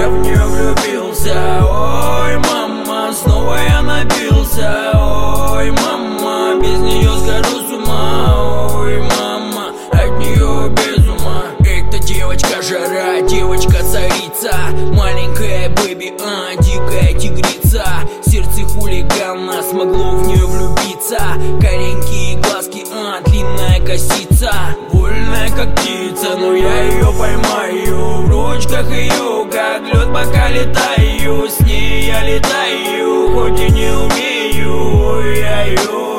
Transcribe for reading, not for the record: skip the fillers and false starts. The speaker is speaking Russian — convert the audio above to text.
в нее влюбился. Ой, мама, снова я напился. Ой, мама, без нее схожу с ума. Ой, мама, от нее без ума. Эта девочка жара, девочка царица, маленькая бэби, дикая тигрица. Сердце хулигана смогло в нее влюбиться. Каренькие глазки, длинная косица. Вольная как птица, но я ее поймаю. В ручках ее, как лед, пока летаю. С ней я летаю, хоть и не умею. Ой-ой-ой.